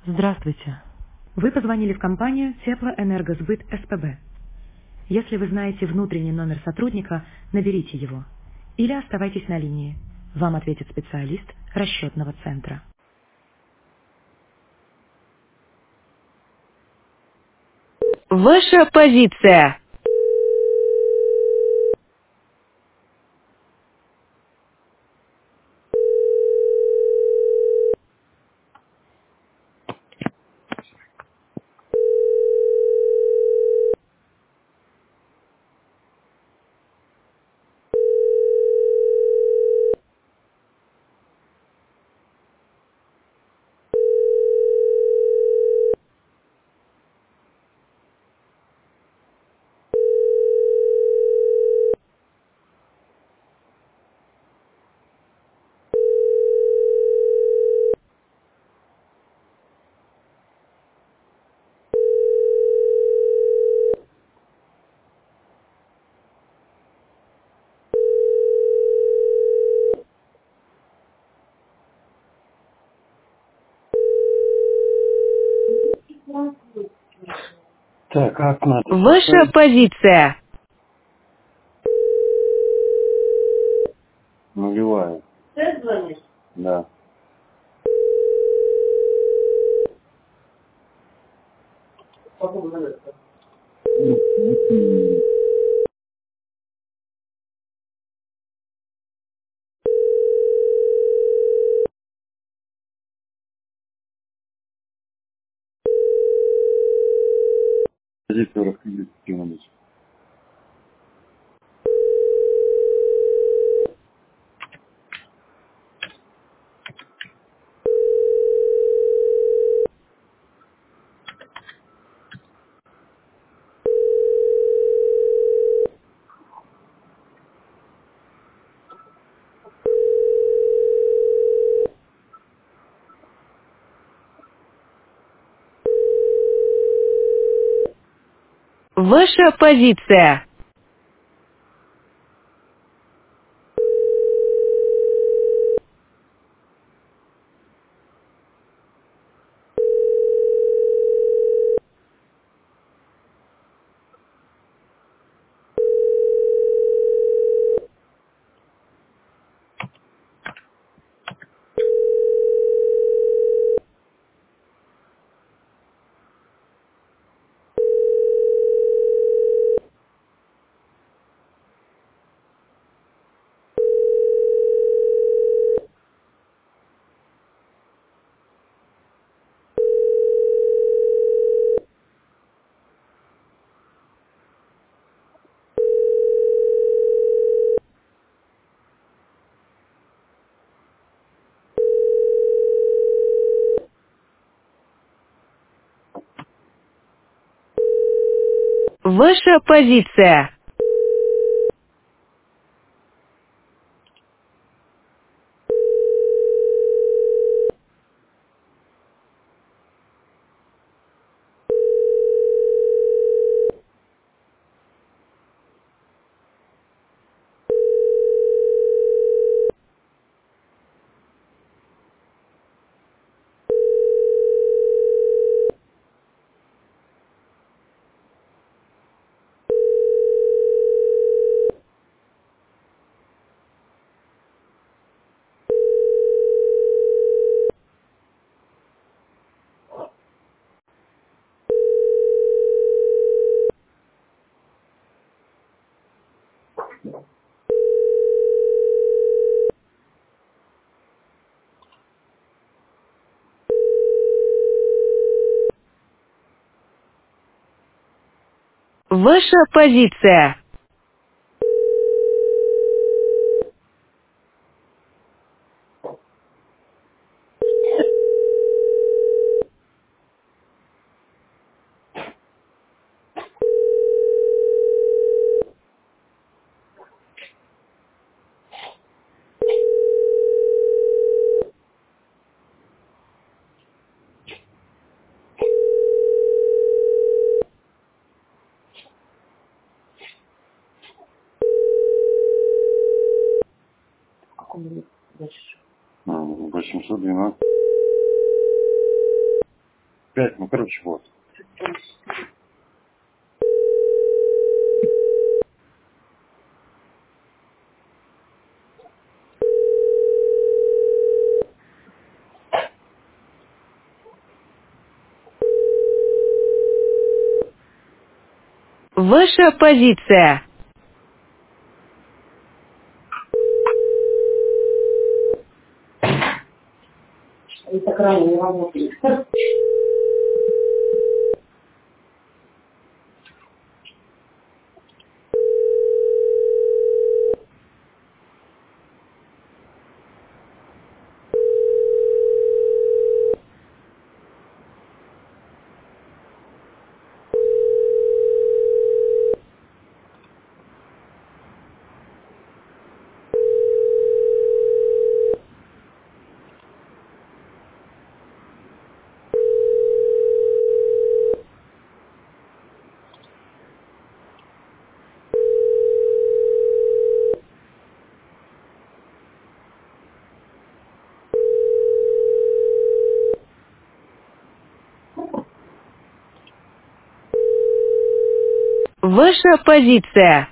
Здравствуйте. Вы позвонили в компанию Теплоэнергосбыт СПБ. Если вы знаете внутренний номер сотрудника, наберите его. Или оставайтесь на линии. Вам ответит специалист расчетного центра. Ваша позиция. Так, как надо Ваша поставить? позиция. Нулевая. Да. Здесь 40 кинулись. Ваша позиция. Ваша позиция. Ваша позиция. А, 812. 5, ну, короче, вот. Ваша позиция. Это крайне не работает. Ваша позиция.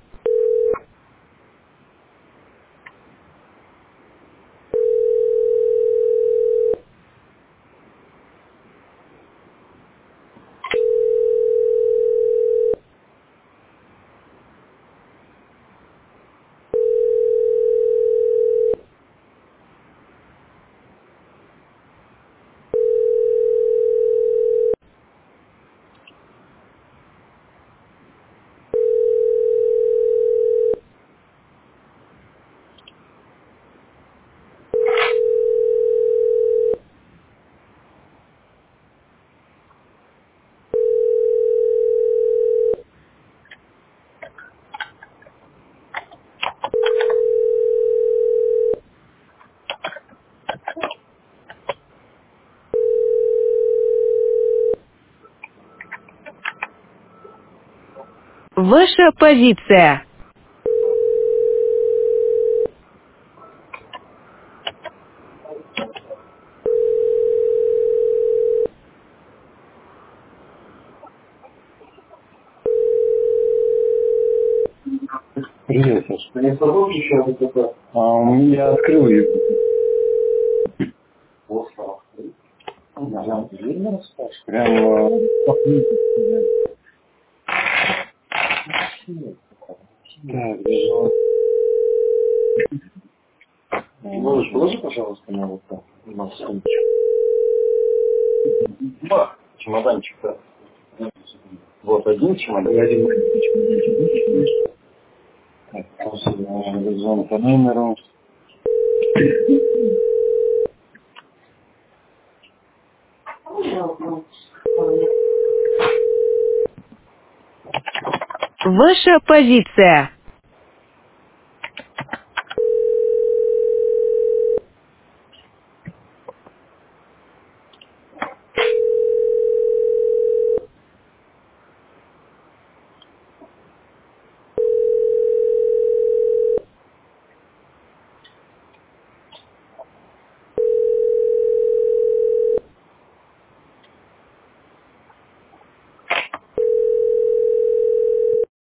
Ваша позиция. Привет, Саша. Не забыл еще вот это? Я открыл ее. Прям так, даже... Можешь, положи, пожалуйста, на вот так. На сумочку. Чемоданчик, да. Вот один чемодан. И один маленький чемоданчик. Так, просто зон по номеру. Ваша позиция.